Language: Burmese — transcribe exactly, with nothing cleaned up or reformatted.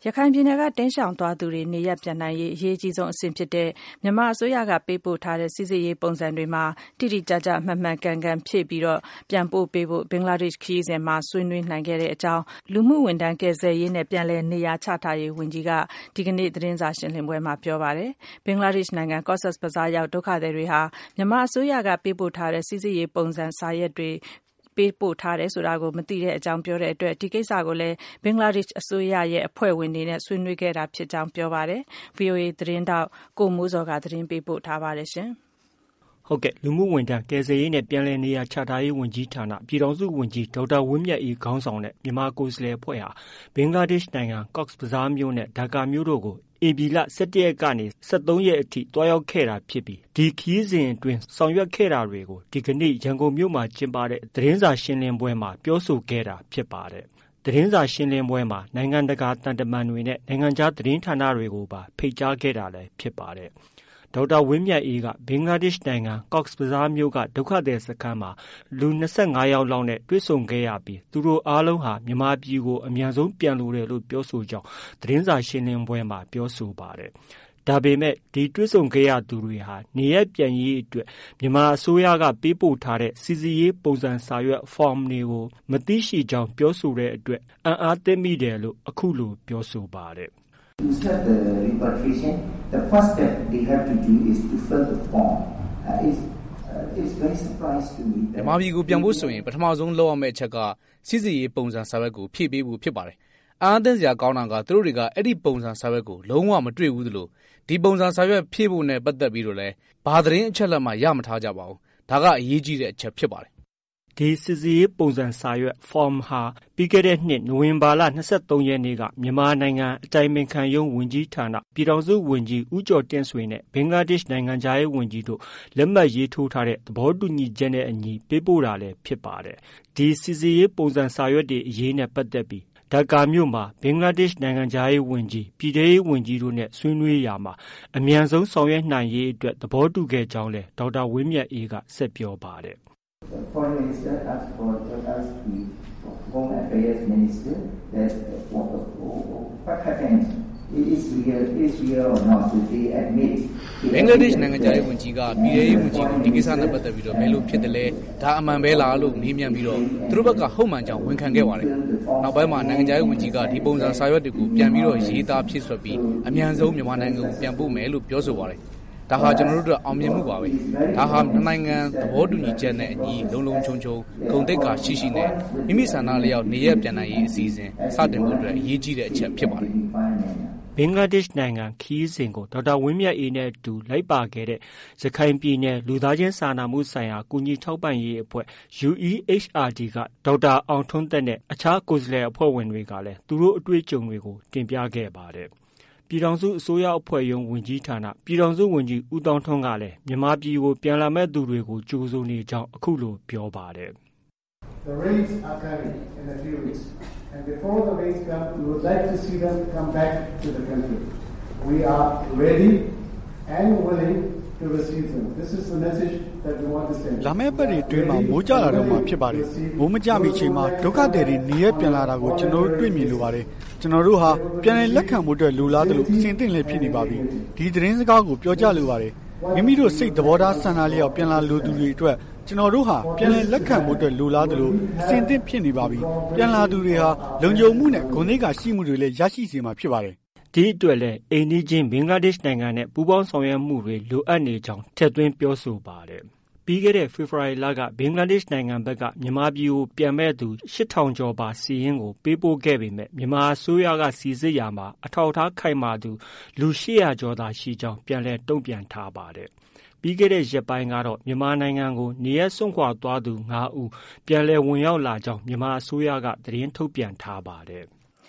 ရခိုင်ပြည်နယ်ကတင်းရှောင်သွားသူတွေနေရပ်ပြန်နိုင်ရေးအရေးကြီးဆုံးအဆင့်ဖြစ်တဲ့မြန်မာအစိုးရကပေးပို့ထားတဲ့စစ်စစ်ရေးပုံစံတွေမှာတိတိကျကျမှန်မှန်ကန်ကန်ဖြည့်ပြီးတော့ပြန်ပို့ပေးဖို့ဘင်္ဂလားဒေ့ရှ်ခရီးစဉ်မှာဆွေးနွေးနိုင်ခဲ့တဲ့အကြောင်းလူမှုဝန်ထမ်းကယ်ဆယ်ရေးနဲ့ပြန်လည်နေရာချထားရေးဝန်ကြီးကဒီကနေ့သတင်းစာရှင်းလင်းပွဲမှာပြောပါတယ်။ဘင်္ဂလားဒေ့ရှ်နိုင်ငံကော့ဆက်ဘဇားရောက်ဒုက္ခသည်တွေဟာမြန်မာအစိုးရကပေးပို့ထားတဲ့စစ်စစ်ရေးပုံစံစာရွက်တွေပေးပို့ထားတယ်ဆိုတာကိုမသိတဲ့အကြောင်းပြောတဲ့အတွက်ဒီကိစ္စကိုလည်းဘင်္ဂလားဒေ့ရှ်အစိုးရရဲ့အဖွဲ့ဝင်တွေနဲ့ဆွေးနွေးခဲ့တာဖြစ်ကြောင်းပြောပါတယ်။ ဗီအိုအေသတင်းတောက်ကိုမိုးစောကသတင်းပေးပို့ထားပါတယ်ရှင်။ဟုတ်ကဲ့လူမှုဝန်ထမ်းကယ်ဆယ်ရေးနဲ့ပြန်လည်နေရာချထားရေးဝန်ကြီးဌာနပြည်ထောင်စုဝန်ကြီးဒေါက်တာဝင်းမြတ်အေးခေါင်းဆောင်တဲ့မြန်မာကိုယ်စားလှယ်အဖွဲ့ဟာဘင်္ဂလားဒေ့ရှ်နိုင်ငံကော့စ်ဘဇားမြို့နဲ့ဒါကာမြို့တို့ကိုဧပြီလ၁၁ရက်ကနေ၁၃ရက်အထိတွားရောက်ခဲ့တာဖြစ်ပြီးဒီခရီးစဉ်အတွင်းဆောင်ရွက်ခဲ့တာတွေကိုဒီကနေ့ရန်ကုန်မြို့မှာကျင်းပတဲ့သတင်းစာရှင်းလင်းပွဲမှာပြောဆိုခဲ့တာဖြစ်ပါတယ်။သတင်းစာရှင်းလင်းပွဲမှာနိုင်ငံတကာတန်တမန်တွေနဲ့နိုင်ငံခြားသတင်းဌာနတွေကိုပါဖိတ်ကြားခဲ့တာလည်းဖြစ်ပါတယ်။ဒေါက်တာဝင်းမြတ်အေးကဘင်္ဂလားဒေ့ရှ်နိုင်ငံကော့စ်ဘဇားမြို့ကဒုက္ခသည်စခန်းမှာလူ၂၅ယောက်လောက်နဲ့တွေ့ဆုံခဲ့ရပြီးသူတို့အားလုံးဟာမြန်မာပြည်ကိုအမြန်ဆုံးပြန်လိုတယ်လို့ပြောဆိုကြောင်းသတင်းစာရှင်းလင်းပွဲမှာပြောဆိုပါတယ်။ဒါပေမဲ့ဒီတွေ့ဆုံခဲ့ရသူတွေဟာနေရပ်ပြန်ရေးအတွက်မြန်မာအစိုးရကပေးပို့ထားတဲ့စီစီရေးပုံစံစာရွက် form တွေကိုမသိရှိကြောင်းပြောဆိုတဲ့အတွက်အံ့အားသင့်မိတယ်လို့အခုလိုပြောဆိုပါတယ်။ To start the repatriation, the first step they have to do is to fill the form. Uh, it's, uh, it's very surprised to me. မြန်မာပြည်ကိုပြန်ဖို့ဆိုရင်ပထမဆုံးလုပ်ရမယ့်အချက်ကစစ်စစ်ရေးပုံစံစာရွက်ကိုဖြည့်ပေးဖို့ဖြစ်ပါတယ်။အားအသင့်စရာကောင်းတာကသူတို့တွေကအဲ့ဒီပုံစံစာရွက်ကိုလုံးဝမတွေ့ဘူးသလိုဒီပုံစံစာရွက်ဖြည့်ဖို့နဲ့ပတ်သက်ပြီးတော့လည်းဘာသတင်းအချက်လက်မှရမထားကြပါဘူး။ဒါကအရေးကြီးတဲ့အချက်ဖြစ်ပါတယ်။ဒီစစ်စီရေးပုံစံစာရွက် form ဟာပြီးခဲ့တဲ့နှစ်နိုဝင်ဘာလ၂၃ရက်နေ့ကမြန်မာနိုင်ငံအတိုင်ပင်ခံရုံးဝန်ကြီးဌာနပြည်ထောင်စုဝန်ကြီးဦးကျော်တင့်ဆွေနဲ့ဘင်္ဂလားဒေ့ရှ်နိုင်ငံခြားရေးဝန်ကြီးတို့လက်မှတ်ရေးထိုးထားတဲ့သဘောတူညီချက်နဲ့အညီပေးပို့တာလည်းဖြစ်ပါတယ်။ဒီစစ်စီရေးပုံစံစာရွက်တွေအရေးနဲ့ပတ်သက်ပြီးဒါကာမြို့မှာဘင်္ဂလားဒေ့ရှ်နိုင်ငံခြားရေးဝန်ကြီးပြည်ထောင်စုဝန်ကြီးတို့နဲ့ဆွေးနွေးရာမှာအမြန်ဆုံးဆောင်ရွက်နိုင်ရေးအတွက်သဘောတူခဲ့ကြောင်းလည်းဒေါက်တာဝင်းမြတ်အေးကဆက်ပြောပါတယ်။ The Foreign Minister asked for asked the Home Affairs Minister that uh, what, what happened. Is real, is real or not? Did they admit? ဘင်္ဂလားဒေ့ရှ်နိုင်ငံခြားရေးဝန်ကြီးကပြည်ထောင်ရေးဝန်ကြီးကိုဒီကိစ္စနဲ့ပတ်သက်ပြီးတော့ဘယ်လိုဖြစ်တယ်လဲဒါအမှန်ပဲလားလို့မေးမြန်းပြီးတော့သူတို့ဘက်ကဟုတ်မှန်ကြောင်းဝန်ခံခဲ့ပါတယ်။နောက်ပိုင်းမှာနိုင်ငံခြားရေးဝန်ကြီးကဒီပုံစံစာရွက်တွေကိုပြန်ပြီးတော့ရေးသားဖြည့်ဆွတ်ပြီးအမြန်ဆုံးမြန်မာနိုင်ငံကိုပြန်ပို့မယ်လို့ပြောဆိုပါတယ်။ဒါဟာကျွန်တော်တို့အတွက်အောင်မြင်မှုပါပဲ။ဒါဟာနိုင်ငံသဘောတူညီချက်နဲ့အညီလုံလုံခြုံခြုံဂုဏ်သိက္ခာရှိရှိနဲ့မိမိဆန္ဒလျောက်နေရပြန်နိုင်ရေးအစီအစဉ်စတင်ဖို့အတွက်အရေးကြီးတဲ့အချက်ဖြစ်ပါတယ်။ဘင်္ဂလားဒေ့ရှ်နိုင်ငံခရီးစဉ်ကိုဒေါက်တာဝင်းမြတ်အေးနဲ့အတူလိုက်ပါခဲ့တဲ့ရခိုင်ပြည်နယ်လူသားချင်းစာနာမှုဆိုင်ရာကူညီထောက်ပံ့ရေးအဖွဲ့ ယူ အီး အိတ်ချ် အာር ဒီ ကဒေါက်တာအောင်ထွန်းသက်နဲ့အခြားကိုယ်စားလှယ်အဖွဲ့ဝင်တွေကလည်းသူတို့အတွေ့အကြုံတွေကိုတင်ပြခဲ့ပါတယ်။ပြည်ထောင်စုအစိုးရအဖွဲ့ရုံးဝန်ကြီးဌာနပြည်ထောင်စုဝန်ကြီးဦးသောင်းထွန်းကလည်းမြန်မာပြည်ကိုပြန်လာမဲ့သူတွေကိုကြိုဆိုနေကြောင်းအခုလိုပြောပါတယ်။ The rains are coming in a few weeks. And before the rains come, we would like to see them come back to the country. We are ready and willing to receive them. This is the message that we want to send. လာမယ့်ပတ်တွေအတွင်းမှာမိုးကြလာတော့မှာဖြစ်ပါတယ်။မိုးမကြမီချိန်မှာဒုက္ခသည်တွေနေရပြန်လာတာကိုကျွန်တော်တို့တွေ့မြင်လိုပါတယ်။ကျွန်တော်တို့ဟာပြန်လည်လက်ခံဖို့အတွက်လိုလားတယ်လို့အစဉ်သင့်လည်းဖြစ်နေပါပြီ။ဒီသတင်းစကားကိုပြောကြလိုပါတယ်။မိမိတို့စိတ်သဘောထားဆန္ဒလျောက်ပြန်လာလိုသူတွေအတွက်ကျွန်တော်တို့ဟာပြန်လည်လက်ခံဖို့အတွက်လိုလားတယ်လို့အစဉ်သင့်ဖြစ်နေပါပြီ။ပြန်လာသူတွေဟာလုံခြုံမှုနဲ့ဂုဏ်သိက္ခာရှိမှုတွေလည်းရရှိစေမှာဖြစ်ပါတယ်။ဒီအတွက်လည်းအိမ်နီးချင်းဘင်္ဂလားဒေ့ရှ်နိုင်ငံနဲ့ပူးပေါင်းဆောင်ရွက်မှုတွေလိုအပ်နေကြောင်းထည့်သွင်းပြောဆိုပါတယ်။ပြီးခဲ့တဲ့ဖေဖော်ဝါရီလကဘင်္ဂလားဒေ့ရှ်နိုင်ငံဘက်ကမြန်မာပြည်ကိုပြန်မဲ့သူရှစ်ထောင်ကျော်ပါစီရင်ကိုပေးပို့ခဲ့ပေမဲ့မြန်မာအစိုးရကစီစစ်ရာမှာအထောက်အထားခိုင်မာသူလူရှစ်ရာကျော်သာရှိကြောင်းပြန်လည်တုံ့ပြန်ထားပါတယ်။ပြီးခဲ့တဲ့ရက်ပိုင်းကတော့မြန်မာနိုင်ငံကိုနေရပ်စွန့်ခွာသွားသူငါးဦးပြန်လည်ဝင်ရောက်လာကြောင်းမြန်မာအစိုးရကသတင်းထုတ်ပြန်ထားပါတယ်။